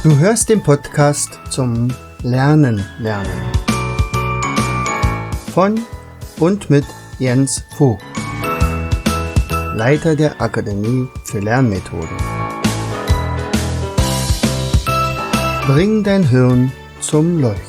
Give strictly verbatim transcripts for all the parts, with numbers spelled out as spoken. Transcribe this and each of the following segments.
Du hörst den Podcast zum Lernen lernen von und mit Jens Vogt, Leiter der Akademie für Lernmethoden. Bring dein Hirn zum Leuchten.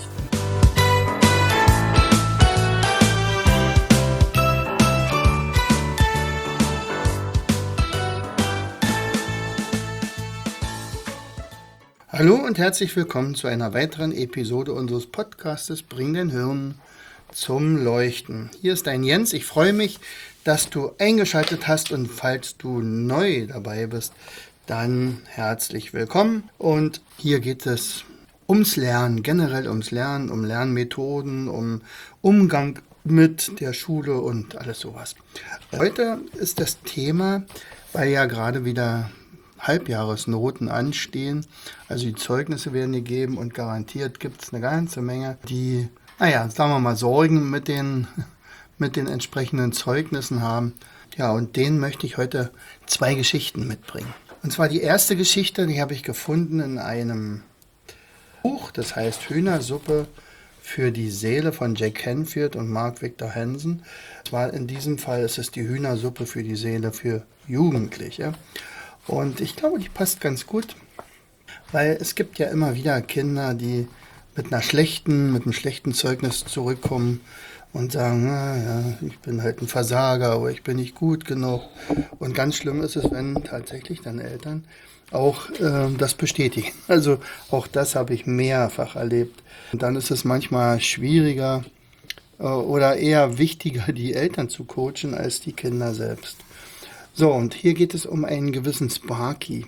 Hallo und herzlich willkommen zu einer weiteren Episode unseres Podcastes Bring dein Hirn zum Leuchten. Hier ist dein Jens. Ich freue mich, dass du eingeschaltet hast, und falls du neu dabei bist, dann herzlich willkommen. Und hier geht es ums Lernen, generell ums Lernen, um Lernmethoden, um Umgang mit der Schule und alles sowas. Heute ist das Thema, weil ja gerade wieder Halbjahresnoten anstehen, also die Zeugnisse werden gegeben und garantiert gibt es eine ganze Menge, die, naja, sagen wir mal, Sorgen mit den, mit den entsprechenden Zeugnissen haben. Ja, und denen möchte ich heute zwei Geschichten mitbringen. Und zwar die erste Geschichte, die habe ich gefunden in einem Buch, das heißt Hühnersuppe für die Seele von Jack Canfield und Mark Victor Hansen. Zwar in diesem Fall ist es die Hühnersuppe für die Seele für Jugendliche. Und ich glaube, die passt ganz gut, weil es gibt ja immer wieder Kinder, die mit einer schlechten, mit einem schlechten Zeugnis zurückkommen und sagen, na ja, ich bin halt ein Versager, aber ich bin nicht gut genug. Und ganz schlimm ist es, wenn tatsächlich dann Eltern auch äh, das bestätigen. Also auch das habe ich mehrfach erlebt. Und dann ist es manchmal schwieriger äh, oder eher wichtiger, die Eltern zu coachen, als die Kinder selbst. So, und hier geht es um einen gewissen Sparky.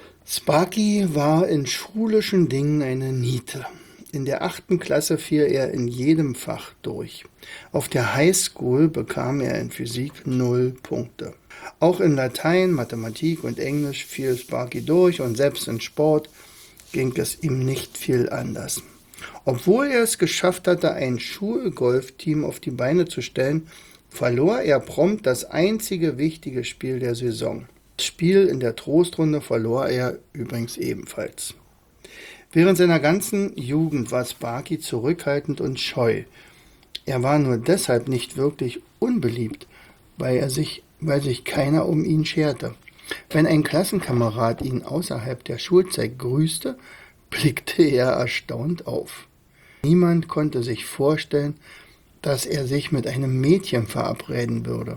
Sparky war in schulischen Dingen eine Niete. In der achten Klasse fiel er in jedem Fach durch. Auf der Highschool bekam er in Physik null Punkte. Auch in Latein, Mathematik und Englisch fiel Sparky durch, und selbst in Sport ging es ihm nicht viel anders. Obwohl er es geschafft hatte, ein Schulgolfteam auf die Beine zu stellen, verlor er prompt das einzige wichtige Spiel der Saison. Das Spiel in der Trostrunde verlor er übrigens ebenfalls. Während seiner ganzen Jugend war Sparky zurückhaltend und scheu. Er war nur deshalb nicht wirklich unbeliebt, weil, er sich, weil sich keiner um ihn scherte. Wenn ein Klassenkamerad ihn außerhalb der Schulzeit grüßte, blickte er erstaunt auf. Niemand konnte sich vorstellen, dass er sich mit einem Mädchen verabreden würde.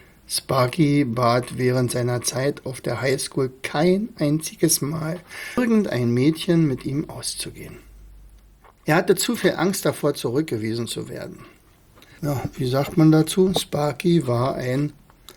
Sparky bat während seiner Zeit auf der Highschool kein einziges Mal, irgendein Mädchen mit ihm auszugehen. Er hatte zu viel Angst davor, zurückgewiesen zu werden. Ja, wie sagt man dazu? Sparky war ein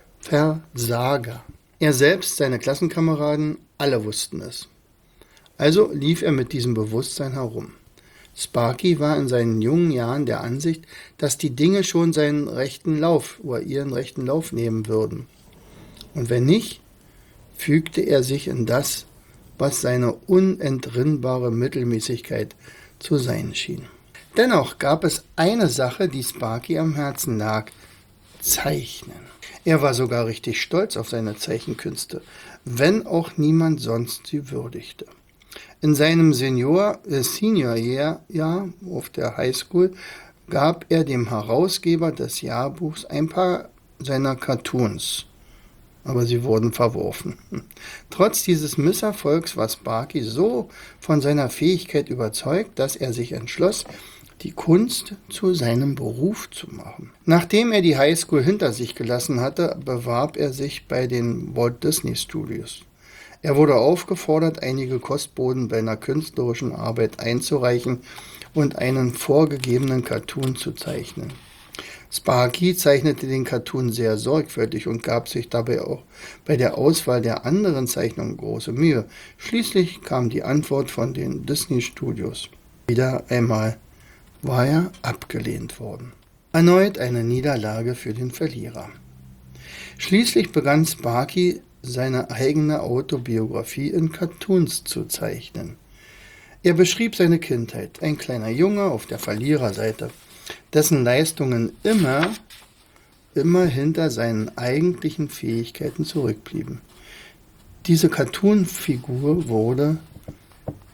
Versager. Er selbst, seine Klassenkameraden, alle wussten es. Also lief er mit diesem Bewusstsein herum. Sparky war in seinen jungen Jahren der Ansicht, dass die Dinge schon seinen rechten Lauf oder ihren rechten Lauf nehmen würden. Und wenn nicht, fügte er sich in das, was seine unentrinnbare Mittelmäßigkeit zu sein schien. Dennoch gab es eine Sache, die Sparky am Herzen lag: Zeichnen. Er war sogar richtig stolz auf seine Zeichenkünste, wenn auch niemand sonst sie würdigte. In seinem Senior, äh, Senior-Jahr auf der Highschool gab er dem Herausgeber des Jahrbuchs ein paar seiner Cartoons, aber sie wurden verworfen. Trotz dieses Misserfolgs war Sparky so von seiner Fähigkeit überzeugt, dass er sich entschloss, die Kunst zu seinem Beruf zu machen. Nachdem er die Highschool hinter sich gelassen hatte, bewarb er sich bei den Walt Disney Studios. Er wurde aufgefordert, einige Kostboden bei einer künstlerischen Arbeit einzureichen und einen vorgegebenen Cartoon zu zeichnen. Sparky zeichnete den Cartoon sehr sorgfältig und gab sich dabei auch bei der Auswahl der anderen Zeichnungen große Mühe. Schließlich kam die Antwort von den Disney Studios. Wieder einmal war er abgelehnt worden. Erneut eine Niederlage für den Verlierer. Schließlich begann Sparky, seine eigene Autobiografie in Cartoons zu zeichnen. Er beschrieb seine Kindheit, ein kleiner Junge auf der Verliererseite, dessen Leistungen immer, immer hinter seinen eigentlichen Fähigkeiten zurückblieben. Diese Cartoon-Figur wurde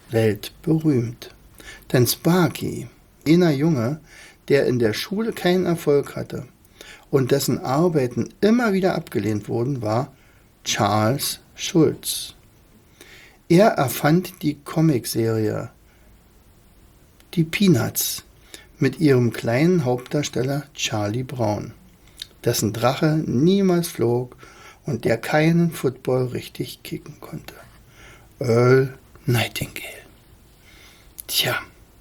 weltberühmt. Denn Sparky, jener Junge, der in der Schule keinen Erfolg hatte und dessen Arbeiten immer wieder abgelehnt wurden, war Charles Schulz. Er erfand die Comicserie Die Peanuts mit ihrem kleinen Hauptdarsteller Charlie Brown, dessen Drache niemals flog und der keinen Football richtig kicken konnte. Earl Nightingale. Tja,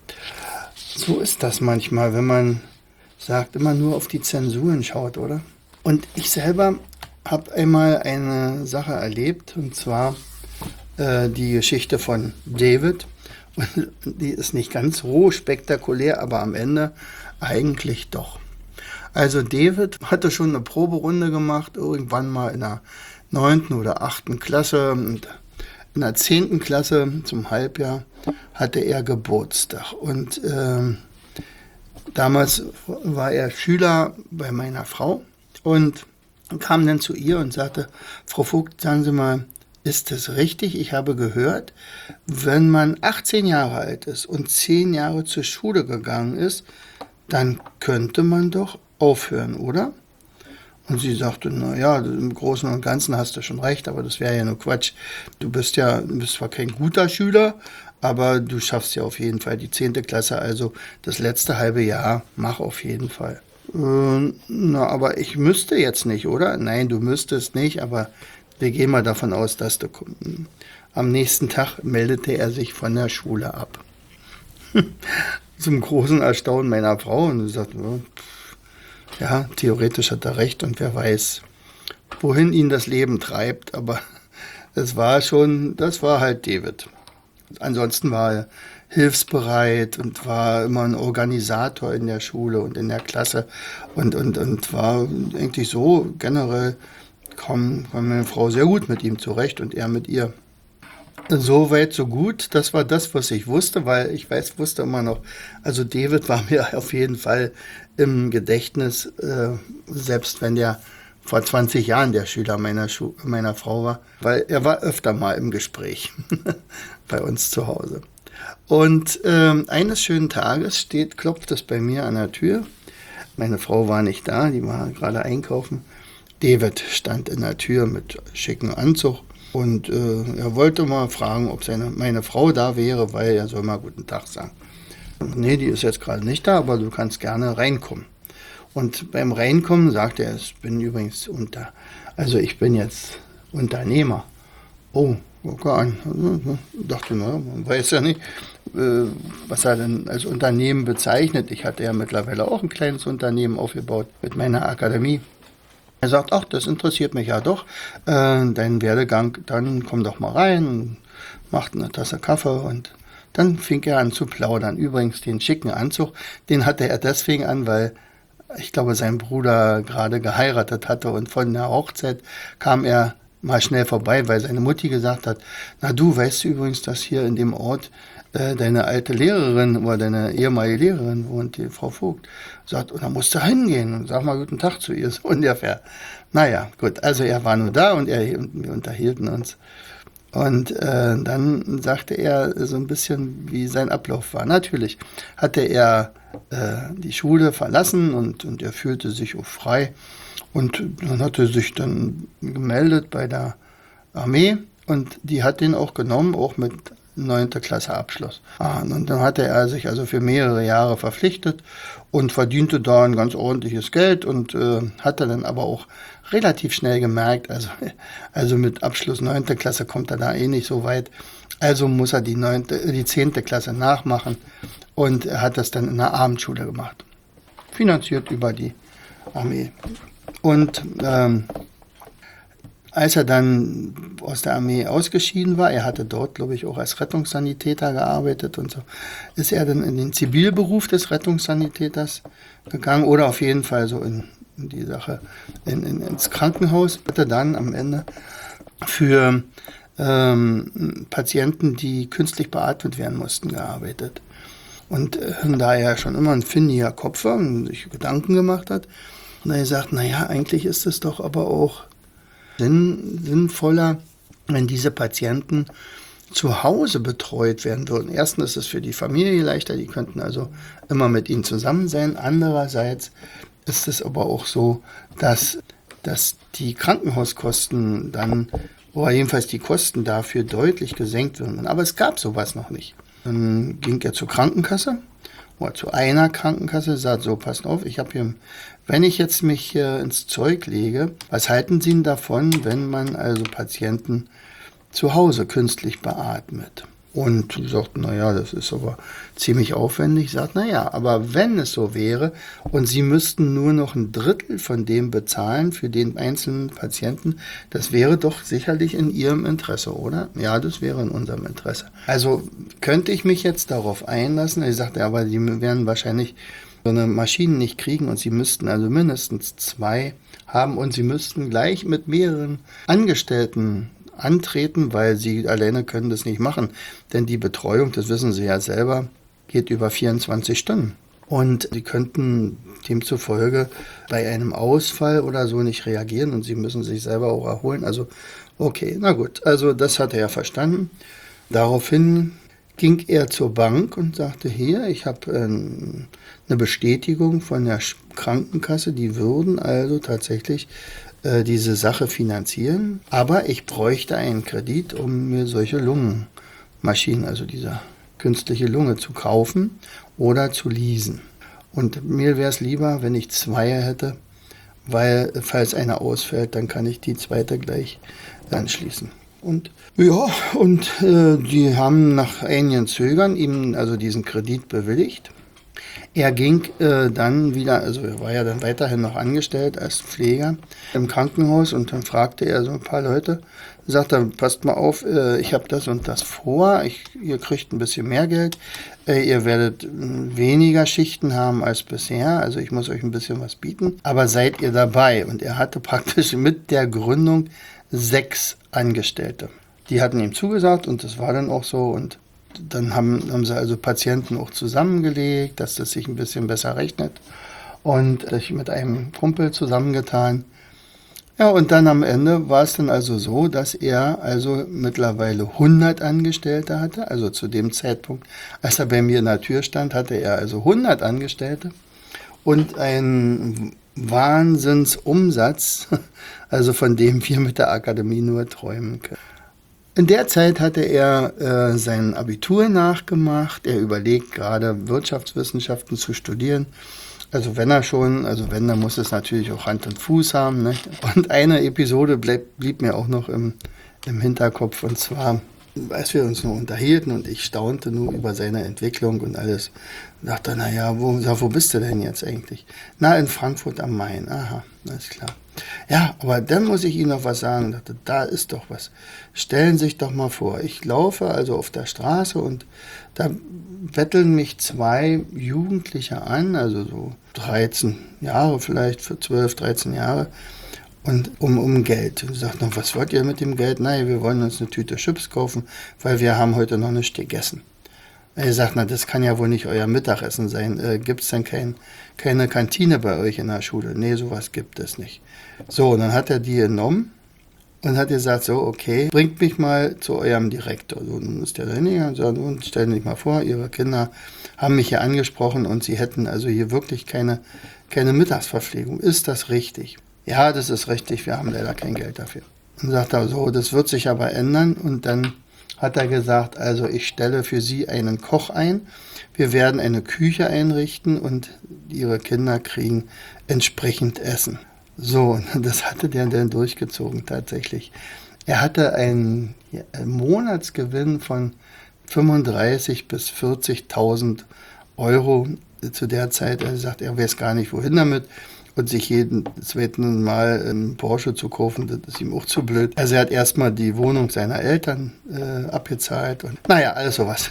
so ist das manchmal, wenn man sagt, immer nur auf die Zensuren schaut, oder? Und ich selber habe einmal eine Sache erlebt, und zwar äh, die Geschichte von David. Und die ist nicht ganz roh spektakulär, aber am Ende eigentlich doch. Also David hatte schon eine Proberunde gemacht, irgendwann mal in der neunten oder achten Klasse. Und in der zehnten Klasse zum Halbjahr hatte er Geburtstag. Und äh, damals war er Schüler bei meiner Frau und kam dann zu ihr und sagte, Frau Vogt, sagen Sie mal, ist es richtig? Ich habe gehört, wenn man achtzehn Jahre alt ist und zehn Jahre zur Schule gegangen ist, dann könnte man doch aufhören, oder? Und sie sagte, na ja, im Großen und Ganzen hast du schon recht, aber das wäre ja nur Quatsch. Du bist ja, du bist zwar kein guter Schüler, aber du schaffst ja auf jeden Fall die zehnte Klasse, also das letzte halbe Jahr, mach auf jeden Fall. Äh, na, aber ich müsste jetzt nicht, oder? Nein, du müsstest nicht, aber wir gehen mal davon aus, dass du kommst. Am nächsten Tag meldete er sich von der Schule ab. Zum großen Erstaunen meiner Frau und sie sagte, ja, theoretisch hat er recht und wer weiß, wohin ihn das Leben treibt, aber das war schon, das war halt David. Ansonsten war er hilfsbereit und war immer ein Organisator in der Schule und in der Klasse und, und, und war eigentlich so generell, kam, kam meine Frau sehr gut mit ihm zurecht und er mit ihr. So weit, so gut. Das war das, was ich wusste, weil ich weiß, wusste immer noch, also David war mir auf jeden Fall im Gedächtnis, äh, selbst wenn der vor zwanzig Jahren der Schüler meiner, Schu- meiner Frau war, weil er war öfter mal im Gespräch bei uns zu Hause. Und äh, eines schönen Tages steht, klopft es bei mir an der Tür. Meine Frau war nicht da, die war gerade einkaufen. David stand in der Tür mit schicken Anzug. Und äh, er wollte mal fragen, ob seine, meine Frau da wäre, weil er soll mal guten Tag sagen. Nee, die ist jetzt gerade nicht da, aber du kannst gerne reinkommen. Und beim Reinkommen sagte er, ich bin übrigens unter, also ich bin jetzt Unternehmer. Oh, guck an. Ich dachte, na, man weiß ja nicht, äh, was er denn als Unternehmen bezeichnet. Ich hatte ja mittlerweile auch ein kleines Unternehmen aufgebaut mit meiner Akademie. Er sagt, ach, das interessiert mich ja doch, äh, dein Werdegang, dann komm doch mal rein und macht eine Tasse Kaffee und dann fing er an zu plaudern. Übrigens, den schicken Anzug, den hatte er deswegen an, weil ich glaube, sein Bruder gerade geheiratet hatte und von der Hochzeit kam er mal schnell vorbei, weil seine Mutti gesagt hat, na du, weißt du übrigens, dass hier in dem Ort äh, deine alte Lehrerin oder deine ehemalige Lehrerin wohnt, die Frau Vogt, sagt, und da musst du hingehen und sag mal guten Tag zu ihr, so ungefähr. Naja, gut, also er war nur da und, er, und wir unterhielten uns. Und äh, dann sagte er so ein bisschen, wie sein Ablauf war. Natürlich hatte er äh, die Schule verlassen und, und er fühlte sich auch frei. Und dann hat er sich dann gemeldet bei der Armee und die hat den auch genommen, auch mit neunte Klasse Abschluss. Ah, und dann hatte er sich also für mehrere Jahre verpflichtet und verdiente da ein ganz ordentliches Geld und äh, hatte dann aber auch relativ schnell gemerkt, also, also mit Abschluss neunte Klasse kommt er da eh nicht so weit, also muss er die neunte, die zehnte Klasse nachmachen und er hat das dann in der Abendschule gemacht, finanziert über die Armee. Und ähm, als er dann aus der Armee ausgeschieden war, er hatte dort, glaube ich, auch als Rettungssanitäter gearbeitet und so, ist er dann in den Zivilberuf des Rettungssanitäters gegangen oder auf jeden Fall so in, in die Sache, in, in, ins Krankenhaus. Hatte dann am Ende für ähm, Patienten, die künstlich beatmet werden mussten, gearbeitet. Und äh, da er schon immer ein findiger Kopf war und sich Gedanken gemacht hat, und er gesagt, naja, eigentlich ist es doch aber auch Sinn, sinnvoller, wenn diese Patienten zu Hause betreut werden würden. Erstens ist es für die Familie leichter, die könnten also immer mit ihnen zusammen sein. Andererseits ist es aber auch so, dass, dass die Krankenhauskosten dann, oder jedenfalls die Kosten dafür deutlich gesenkt würden. Aber es gab sowas noch nicht. Dann ging er zur Krankenkasse oder zu einer Krankenkasse, sagt so, passt auf, ich habe hier, wenn ich jetzt mich äh, ins Zeug lege, was halten Sie denn davon, wenn man also Patienten zu Hause künstlich beatmet? Und sie sagt, naja, das ist aber ziemlich aufwendig. Sagt, naja, aber wenn es so wäre und Sie müssten nur noch ein Drittel von dem bezahlen für den einzelnen Patienten, das wäre doch sicherlich in Ihrem Interesse, oder? Ja, das wäre in unserem Interesse. Also könnte ich mich jetzt darauf einlassen? Er sagte, ja, aber Sie werden wahrscheinlich so eine Maschine nicht kriegen und Sie müssten also mindestens zwei haben und Sie müssten gleich mit mehreren Angestellten antreten, weil sie alleine können das nicht machen. Denn die Betreuung, das wissen Sie ja selber, geht über vierundzwanzig Stunden. Und Sie könnten demzufolge bei einem Ausfall oder so nicht reagieren und Sie müssen sich selber auch erholen. Also okay, na gut, also das hat er ja verstanden. Daraufhin ging er zur Bank und sagte, hier, ich habe äh, eine Bestätigung von der Krankenkasse, die würden also tatsächlich diese Sache finanzieren, aber ich bräuchte einen Kredit, um mir solche Lungenmaschinen, also diese künstliche Lunge zu kaufen oder zu leasen. Und mir wäre es lieber, wenn ich zwei hätte, weil falls eine ausfällt, dann kann ich die zweite gleich anschließen. Und ja, und äh, die haben nach einigen Zögern ihm also diesen Kredit bewilligt. Er ging äh, dann wieder, also er war ja dann weiterhin noch angestellt als Pfleger im Krankenhaus und dann fragte er so ein paar Leute, sagte, passt mal auf, äh, ich habe das und das vor, ich, ihr kriegt ein bisschen mehr Geld, äh, ihr werdet äh, weniger Schichten haben als bisher, also ich muss euch ein bisschen was bieten, aber seid ihr dabei? Und er hatte praktisch mit der Gründung sechs Angestellte. Die hatten ihm zugesagt und das war dann auch so und dann haben, haben sie also Patienten auch zusammengelegt, dass das sich ein bisschen besser rechnet und sich mit einem Kumpel zusammengetan. Ja, und dann am Ende war es dann also so, dass er also mittlerweile hundert Angestellte hatte. Also zu dem Zeitpunkt, als er bei mir in der Tür stand, hatte er also hundert Angestellte und einen Wahnsinnsumsatz, also von dem wir mit der Akademie nur träumen können. In der Zeit hatte er äh, sein Abitur nachgemacht. Er überlegt gerade Wirtschaftswissenschaften zu studieren. Also wenn er schon, also wenn, dann muss es natürlich auch Hand und Fuß haben. Ne? Und eine Episode bleib, blieb mir auch noch im, im Hinterkopf. Und zwar, als wir uns nur unterhielten und ich staunte nur über seine Entwicklung und alles. Und dachte, naja, wo, wo bist du denn jetzt eigentlich? Na, in Frankfurt am Main. Aha, alles klar. Ja, aber dann muss ich Ihnen noch was sagen. Ich dachte, da ist doch was. Stellen Sie sich doch mal vor, ich laufe also auf der Straße und da betteln mich zwei Jugendliche an, also so dreizehn Jahre vielleicht, für zwölf, dreizehn Jahre, und um, um Geld. Und sagt noch, was wollt ihr mit dem Geld? Nein, wir wollen uns eine Tüte Chips kaufen, weil wir haben heute noch nichts gegessen. Er sagt, na, das kann ja wohl nicht euer Mittagessen sein. Äh, gibt es denn kein, keine Kantine bei euch in der Schule? Nee, sowas gibt es nicht. So, und dann hat er die genommen und hat gesagt, so, okay, bringt mich mal zu eurem Direktor. So, dann ist der da hingegangen und sagt, und stellen Sie sich mal vor, Ihre Kinder haben mich hier angesprochen und Sie hätten also hier wirklich keine, keine Mittagsverpflegung. Ist das richtig? Ja, das ist richtig, wir haben leider kein Geld dafür. Und sagt er, so, das wird sich aber ändern. Und dann hat er gesagt, also ich stelle für Sie einen Koch ein, wir werden eine Küche einrichten und Ihre Kinder kriegen entsprechend Essen. So, das hatte der dann durchgezogen tatsächlich. Er hatte einen Monatsgewinn von fünfunddreißigtausend bis vierzigtausend Euro zu der Zeit. Er sagt, er weiß gar nicht, wohin damit. Und sich jeden zweiten Mal einen Porsche zu kaufen, das ist ihm auch zu blöd. Also er hat erstmal die Wohnung seiner Eltern äh, abgezahlt und naja, alles sowas.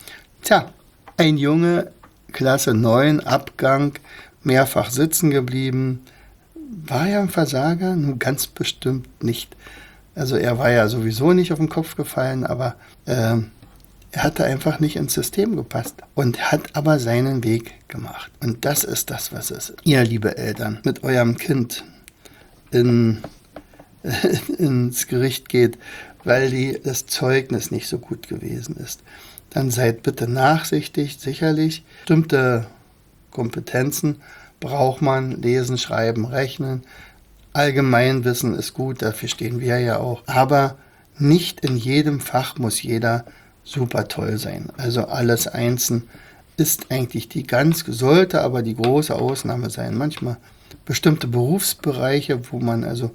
Tja, ein Junge, Klasse neun, Abgang, mehrfach sitzen geblieben. War er ein Versager? Nun ganz bestimmt nicht. Also er war ja sowieso nicht auf den Kopf gefallen, aber äh, er hatte einfach nicht ins System gepasst und hat aber seinen Weg gemacht. Und das ist das, was es ist. Ihr, liebe Eltern, mit eurem Kind in, ins Gericht geht weil die, das Zeugnis nicht so gut gewesen ist. Dann seid bitte nachsichtig, sicherlich. Bestimmte Kompetenzen braucht man, lesen, schreiben, rechnen. Allgemeinwissen ist gut, dafür stehen wir ja auch. Aber nicht in jedem Fach muss jeder super toll sein. Also alles einzeln ist eigentlich die ganz, sollte aber die große Ausnahme sein. Manchmal bestimmte Berufsbereiche, wo man also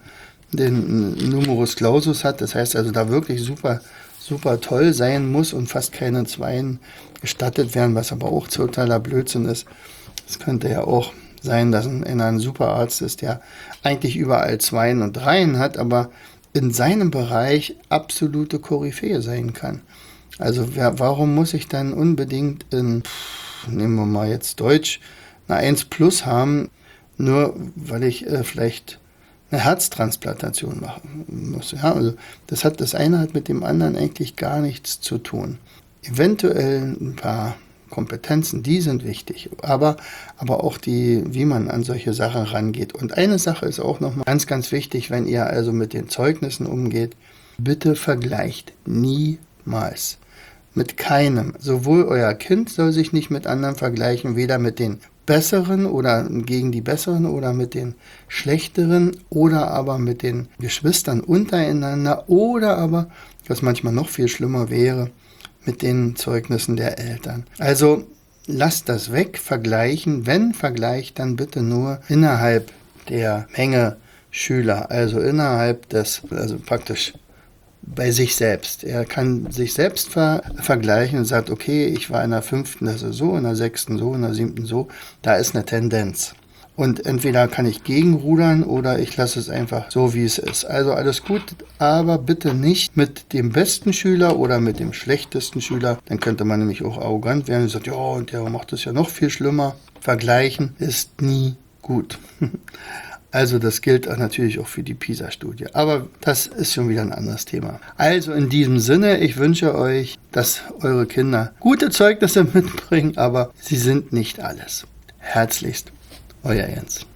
den Numerus Clausus hat, das heißt also da wirklich super, super toll sein muss und fast keine Zweien gestattet werden, was aber auch totaler Blödsinn ist. Es könnte ja auch sein, dass einer ein Superarzt ist, der eigentlich überall Zweien und Dreien hat, aber in seinem Bereich absolute Koryphäe sein kann. Also wer, warum muss ich dann unbedingt in, pff, nehmen wir mal jetzt Deutsch, eine eins plus haben, nur weil ich äh, vielleicht eine Herztransplantation machen muss. Ja, also das hat das eine hat mit dem anderen eigentlich gar nichts zu tun. Eventuell ein paar Kompetenzen, die sind wichtig, aber, aber auch die, wie man an solche Sachen rangeht. Und eine Sache ist auch nochmal ganz, ganz wichtig, wenn ihr also mit den Zeugnissen umgeht, bitte vergleicht niemals mit keinem. Sowohl euer Kind soll sich nicht mit anderen vergleichen, weder mit den Besseren oder gegen die Besseren oder mit den Schlechteren oder aber mit den Geschwistern untereinander oder aber, was manchmal noch viel schlimmer wäre, mit den Zeugnissen der Eltern. Also lasst das weg, vergleichen. Wenn Vergleich, dann bitte nur innerhalb der Menge Schüler, also innerhalb des, also praktisch bei sich selbst. Er kann sich selbst ver- vergleichen und sagt, okay, ich war in der fünften, das ist so, in der sechsten so, in der siebten so, da ist eine Tendenz. Und entweder kann ich gegenrudern oder ich lasse es einfach so, wie es ist. Also alles gut, aber bitte nicht mit dem besten Schüler oder mit dem schlechtesten Schüler. Dann könnte man nämlich auch arrogant werden und sagt, ja, und der macht es ja noch viel schlimmer. Vergleichen ist nie gut. Also das gilt auch natürlich auch für die PISA-Studie. Aber das ist schon wieder ein anderes Thema. Also in diesem Sinne, ich wünsche euch, dass eure Kinder gute Zeugnisse mitbringen, aber sie sind nicht alles. Herzlichst, euer Jens.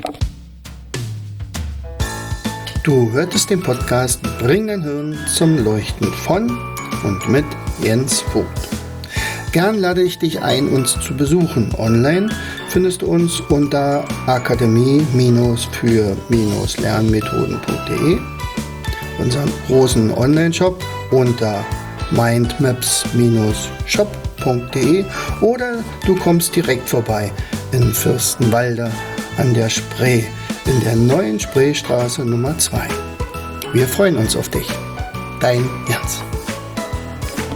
Du hörtest den Podcast Bring dein Hirn zum Leuchten von und mit Jens Vogt. Gern lade ich dich ein, uns zu besuchen. Online findest du uns unter akademie für lernmethoden punkt de, unseren großen Online-Shop unter mindmaps shop punkt de oder du kommst direkt vorbei in Fürstenwalde an der Spree, in der neuen Spreestraße Nummer zwei. Wir freuen uns auf dich. Dein Jens.